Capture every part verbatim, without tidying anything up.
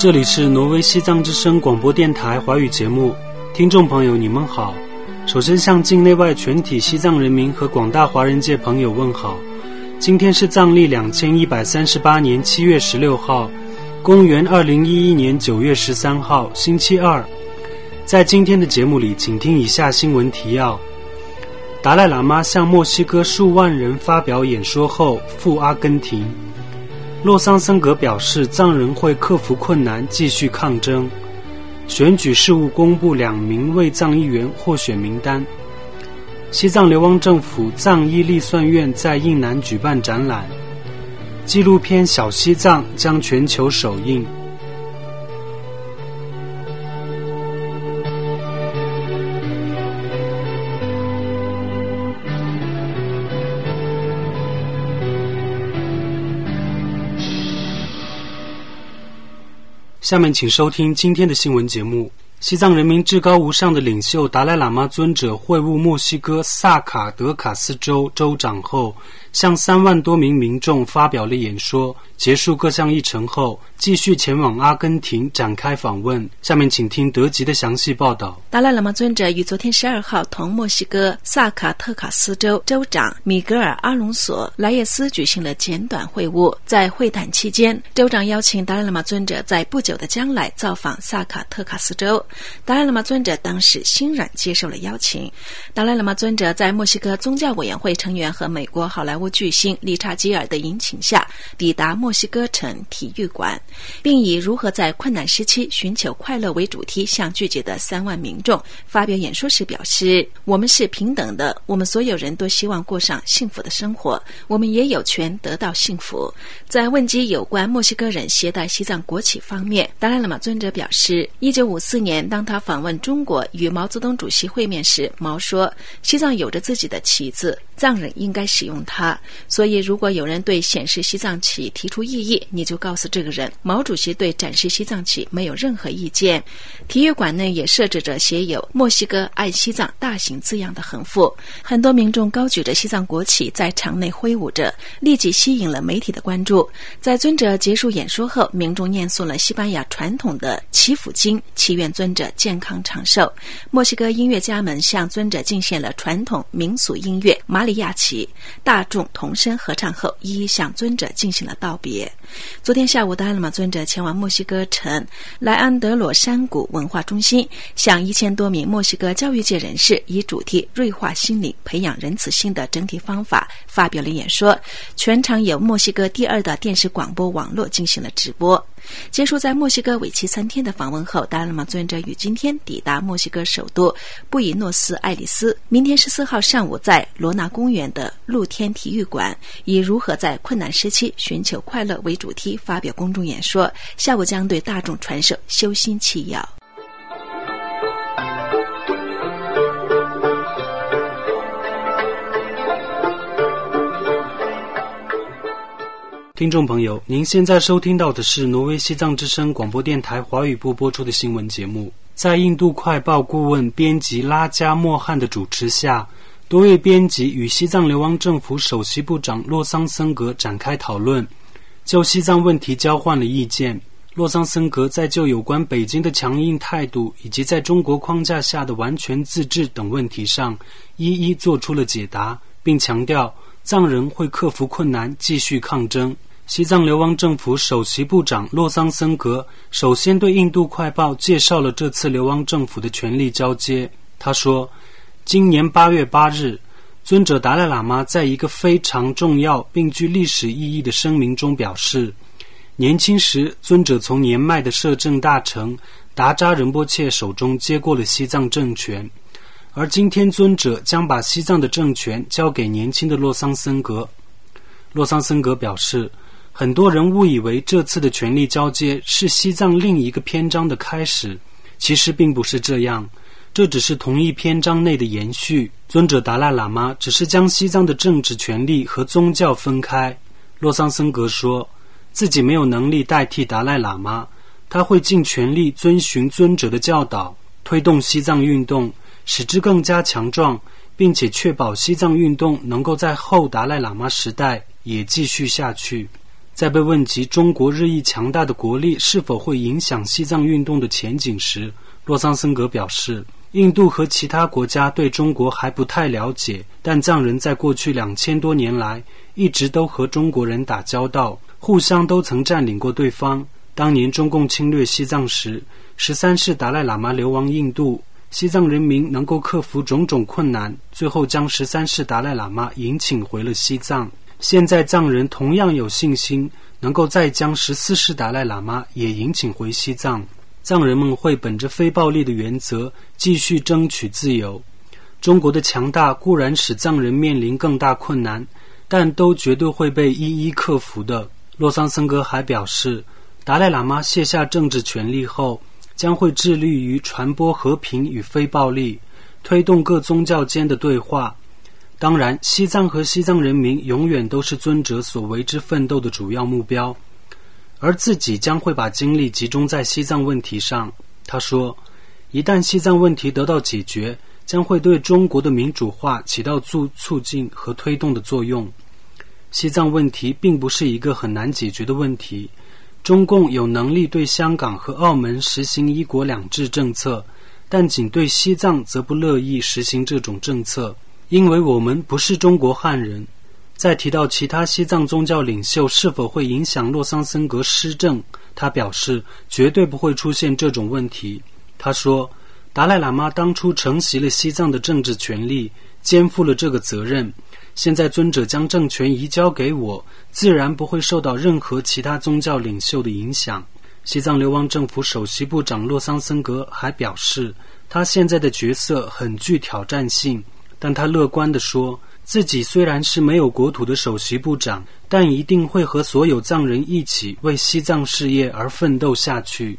这里是挪威西藏之声广播电台华语节目，听众朋友你们好。首先向境内外全体西藏人民和广大华人界朋友问好。今天是藏历两千一百三十八年七月十六号，公元二零一一年九月十三号，星期二。在今天的节目里，请听以下新闻提要：达赖喇嘛向墨西哥数万人发表演说后赴阿根廷。洛桑森格表示，藏人会克服困难，继续抗争。选举事务公布两名为藏议员获选名单。西藏流亡政府藏医立算院在印南举办展览。纪录片《小西藏》将全球首映。下面请收听今天的新闻节目。西藏人民至高无上的领袖达赖喇嘛尊者会晤墨西哥萨卡德卡斯州州长后，向三万多名民众发表了演说。结束各项议程后，继续前往阿根廷展开访问。下面请听德吉的详细报道。 达赖喇嘛尊者于昨天十二号同墨西哥萨卡特卡斯州州长米格尔·阿隆索·莱耶斯举行了简短会晤。在会谈期间，州长邀请达赖喇嘛尊者在不久的将来造访萨卡特卡斯州。达赖喇嘛尊者当时欣然接受了邀请。达赖喇嘛尊者在墨西哥宗教委员会成员和美国好莱坞巨星理查基尔的引请下，抵达墨西哥城体育馆，并以如何在困难时期寻求快乐为主题向聚集的三万民众发表演说时表示，我们是平等的，我们所有人都希望过上幸福的生活，我们也有权得到幸福。在问及有关墨西哥人携带西藏国旗方面，达赖喇嘛尊者表示，一九五四年当他访问中国与毛泽东主席会面时，毛说西藏有着自己的旗子，藏人应该使用它，所以如果有人对显示西藏旗提出异议，你就告诉这个人，毛主席对展示西藏旗没有任何意见。体育馆内也设置着写有墨西哥爱西藏大型字样的横幅，很多民众高举着西藏国旗在场内挥舞着，立即吸引了媒体的关注。在尊者结束演说后，民众念诵了西班牙传统的祈福经，祈愿尊者健康长寿。墨西哥音乐家们向尊者敬献了传统民俗音乐马里亚奇，大众同声合唱后，一一向尊者进行了道别。昨天下午，达赖喇嘛尊者前往墨西哥城莱安德罗山谷文化中心，向一千多名墨西哥教育界人士以主题锐化心灵、培养仁慈心的整体方法发表了演说。全场由墨西哥第二的电视广播网络进行了直播。结束在墨西哥为期三天的访问后，达赖喇嘛尊者于今天抵达墨西哥首都布宜诺斯艾利斯，明天十四号上午在罗纳公园的露天体育馆，以如何在困难时期寻求快乐为主题发表公众演说，下午将对大众传授修心契要。 听众朋友，您现在收听到的是挪威西藏之声广播电台华语部播出的新闻节目。在印度快报顾问编辑拉加莫汉的主持下，多位编辑与西藏流亡政府首席部长洛桑森格展开讨论，就西藏问题交换了意见。洛桑森格在就有关北京的强硬态度以及在中国框架下的完全自治等问题上一一做出了解答，并强调藏人会克服困难，继续抗争。西藏流亡政府首席部长洛桑森格首先对印度快报介绍了这次流亡政府的权力交接。他说，今年八月八日，尊者达赖喇嘛在一个非常重要并具历史意义的声明中表示，年轻时尊者从年迈的摄政大臣达扎仁波切手中接过了西藏政权，而今天尊者将把西藏的政权交给年轻的洛桑森格。洛桑森格表示，很多人误以为这次的权力交接是西藏另一个篇章的开始，其实并不是这样，这只是同一篇章内的延续。尊者达赖喇嘛只是将西藏的政治权力和宗教分开。洛桑森格说，自己没有能力代替达赖喇嘛，他会尽全力遵循尊者的教导，推动西藏运动，使之更加强壮，并且确保西藏运动能够在后达赖喇嘛时代也继续下去。 在被问及中国日益强大的国力是否会影响西藏运动的前景时，洛桑森格表示，印度和其他国家对中国还不太了解，但藏人在过去两千多年来一直都和中国人打交道，互相都曾占领过对方。当年中共侵略西藏时，十三世达赖喇嘛流亡印度，西藏人民能够克服种种困难，最后将十三世达赖喇嘛迎请回了西藏。现在藏人同样有信心能够再将十四世达赖喇嘛也迎请回西藏，藏人们会本着非暴力的原则继续争取自由。中国的强大固然使藏人面临更大困难，但都绝对会被一一克服的。洛桑森格还表示，达赖喇嘛卸下政治权力后，将会致力于传播和平与非暴力，推动各宗教间的对话。当然，西藏和西藏人民永远都是尊者所为之奋斗的主要目标，而自己将会把精力集中在西藏问题上。他说，一旦西藏问题得到解决，将会对中国的民主化起到促促进和推动的作用。西藏问题并不是一个很难解决的问题，中共有能力对香港和澳门实行一国两制政策，但仅对西藏则不乐意实行这种政策，因为我们不是中国汉人。在提到其他西藏宗教领袖是否会影响洛桑森格施政，他表示绝对不会出现这种问题。他说，达赖喇嘛当初承袭了西藏的政治权力，肩负了这个责任，现在尊者将政权移交给我，自然不会受到任何其他宗教领袖的影响。西藏流亡政府首席部长洛桑森格还表示，他现在的角色很具挑战性，但他乐观地说，自己虽然是没有国土的首席部长，但一定会和所有藏人一起为西藏事业而奋斗下去。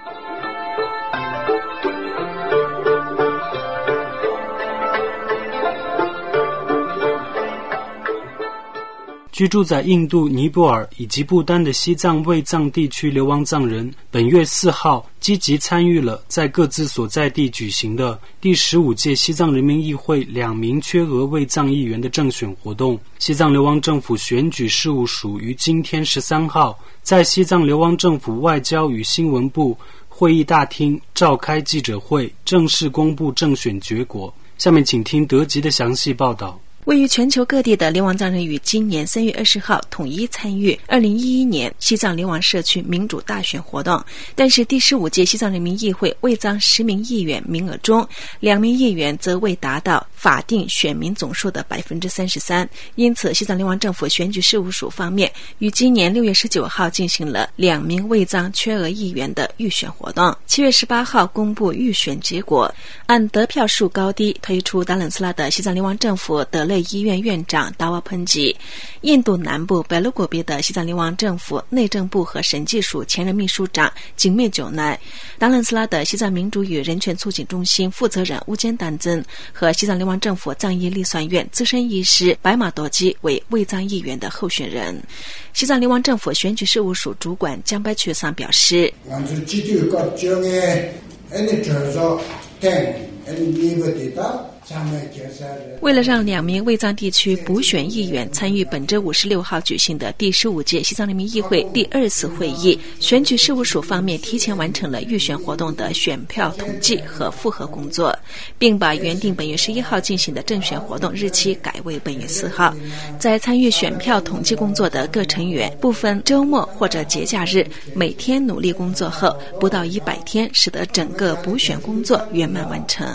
居住在印度、尼泊尔以及不丹的西藏卫藏地区流亡藏人，本月四号积极参与了在各自所在地举行的第十五届西藏人民议会两名缺额卫藏议员的政选活动。西藏流亡政府选举事务署于今天十三号在西藏流亡政府外交与新闻部会议大厅召开记者会，正式公布政选结果。下面请听德吉的详细报道。 位于全球各地的流亡藏人于今年三月二十号统一参与二零一一年西藏流亡社区民主大选活动，但是第十五届西藏人民议会卫藏十名议员名额中，两名议员则未达到法定选民总数的百分之三十三，因此西藏流亡政府选举事务署方面于今年六月十九号进行了两名卫藏缺额议员的预选活动，七月十八号公布预选结果，按得票数高低推出达冷斯拉的西藏流亡政府得了医院院长达瓦喷吉，印度南部白罗果别的西藏流亡政府内政部和审计署前任秘书长景灭久奈，达冷斯拉的西藏民主与人权促进中心负责人乌坚丹增和西藏流亡政府藏医立算院资深医师白马多基为卫藏议员的候选人。西藏流亡政府选举事务署主管江白曲桑表示，为了让两名卫藏地区补选议员参与本周五十六号举行的第十五届西藏人民议会第二次会议，选举事务署方面提前完成了预选活动的选票统计和复核工作，并把原定本月十一号进行的政选活动日期改为本月四号。在参与选票统计工作的各成员不分周末或者节假日，每天努力工作后，不到一百天，使得整个补选工作圆满完成。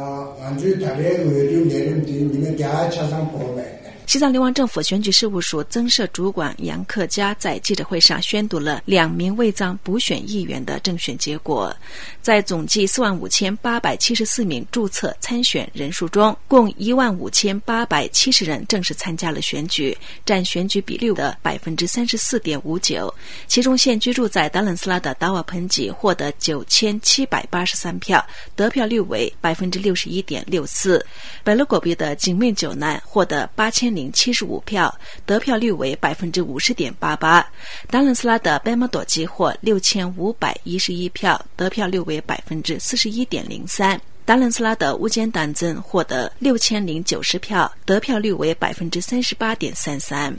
西藏流亡政府选举事务署增设主管杨克嘉在记者会上宣读了两名卫藏补选议员的政选结果。在总计四万五千八百七十四名注册参选人数中，共一万五千八百七十人正式参加了选举，占选举比率的百分之三十四点五九。其中现居住在达冷斯拉的达瓦喷吉获得九千七百八十三票，得票率为百分之六十一点六四。白罗果比的景灭久奈获得八千零七十五票，得票率为百分之五十点八八。达冷斯拉的白马朵基获六千五百一十一票，得票率为百分之四十一点零三。 达兰斯拉的乌坚党争获得六千零九十票，得票率为百分之三十八点三三。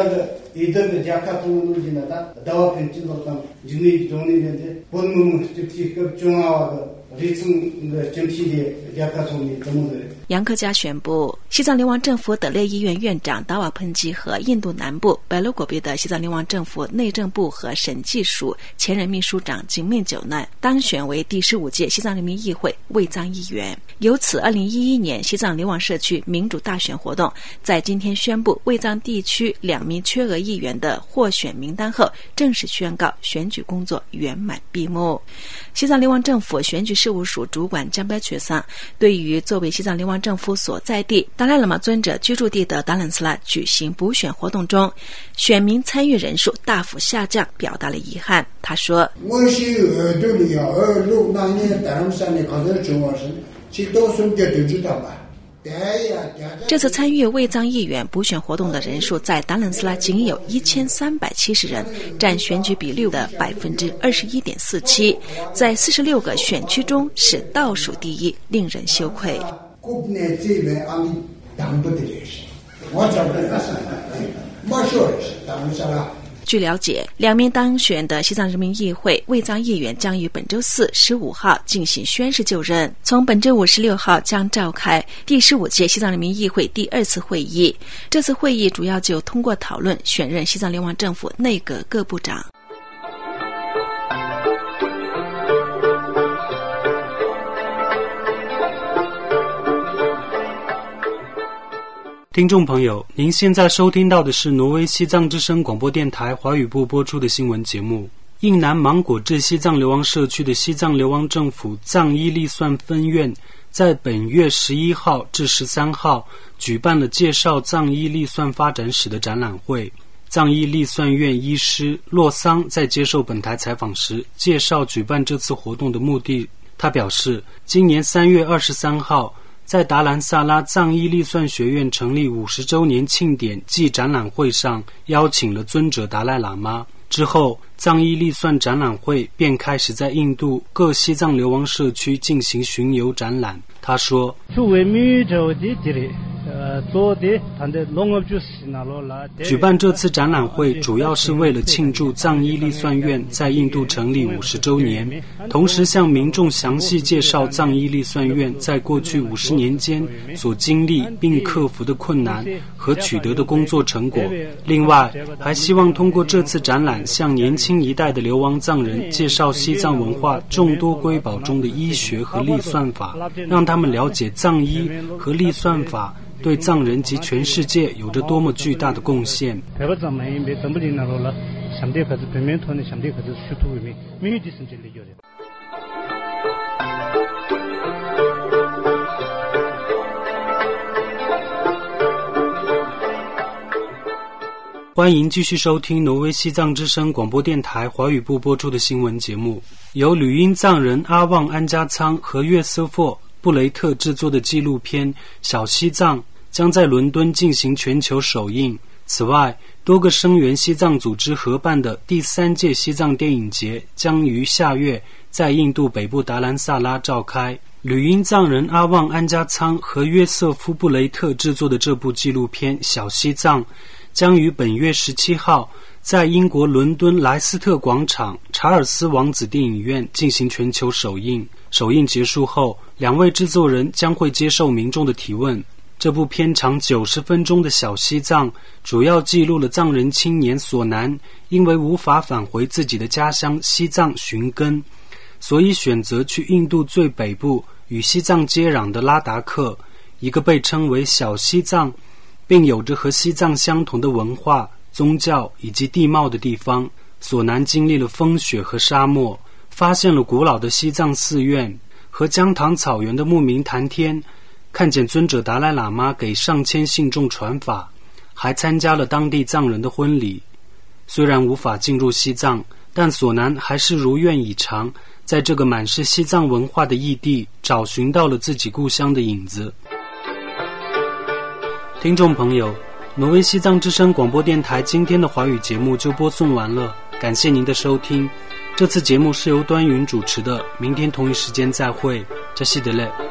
杨克加宣布，西藏流亡政府德列医院院长达瓦喷基和印度南部白罗果贝的西藏流亡政府内政部和审计署前任秘书长景命九难当选为第十五届西藏人民议会卫藏议员。由此，二零一一年西藏流亡社区民主大选活动在今天宣布卫藏地区两名缺额议员的获选名单后，正式宣告选举工作圆满闭幕。西藏流亡政府选举事务署主管江白觉桑对于作为西藏流亡政府所在地达赖喇嘛尊者居住地的达兰斯拉举行补选活动中选民参与人数大幅下降表达了遗憾。他说， 我是二六年二六那年达兰斯拉考的中学生，其多数的都知道吧。 这次参与卫藏议员补选活动的人数在达兰斯拉仅有一千三百七十人，占选举比率的百分之二十一点四七，在四十六个选区中是倒数第一，令人羞愧。据了解，两名当选的西藏人民议会卫藏议员将于本周四十五号进行宣誓就任，从本周五十六号将召开第十五届西藏人民议会第二次会议。这次会议主要就通过讨论选任西藏流亡政府内阁各部长。 听众朋友，您现在收听到的是挪威西藏之声广播电台华语部播出的新闻节目。印南芒果至西藏流亡社区的西藏流亡政府藏伊利算分院在本月十一号至十三号举办了介绍藏伊利算发展史的展览会。藏伊利算院医师洛桑在接受本台采访时介绍举办这次活动的目的。他表示，今年三月二十三号在达兰萨拉藏伊利算学院成立五十周年庆典暨展览会上邀请了尊者达赖喇嘛，之后藏伊利算展览会便开始在印度各西藏流亡社区进行巡游展览。他说，举办这次展览会主要是为了庆祝藏伊利算院在印度成立五十周年，同时向民众详细介绍藏伊利算院在过去五十年间所经历并克服的困难和取得的工作成果。另外，还希望通过这次展览向年轻一代的流亡藏人介绍西藏文化众多瑰宝中的医学和历算法，让他们了解藏医和历算法对藏人及全世界有着多么巨大的贡献。欢迎继续收听挪威西藏之声广播电台华语部播出的新闻节目，由旅英藏人阿旺安加仓和约瑟夫布雷特制作的纪录片《小西藏》将在伦敦进行全球首映。此外，多个声援西藏组织合办的第三届西藏电影节将于下月在印度北部达兰萨拉召开。旅英藏人阿旺安加仓和约瑟夫布雷特制作的这部纪录片《小西藏》将于本月十七号在英国伦敦莱斯特广场查尔斯王子电影院进行全球首映。首映结束后，两位制作人将会接受民众的提问。这部片长九十分钟的小西藏主要记录了藏人青年索南因为无法返回自己的家乡西藏寻根，所以选择去印度最北部与西藏接壤的拉达克，一个被称为小西藏并有着和西藏相同的文化、宗教以及地貌的地方。索南经历了风雪和沙漠，发现了古老的西藏寺院和江塘草原的牧民谈天，看见尊者达赖喇嘛给上千信众传法，还参加了当地藏人的婚礼。虽然无法进入西藏，但索南还是如愿以偿，在这个满是西藏文化的异地找寻到了自己故乡的影子。听众朋友，挪威西藏之声广播电台今天的华语节目就播送完了，感谢您的收听。这次节目是由端云主持的，明天同一时间再会，扎西德勒。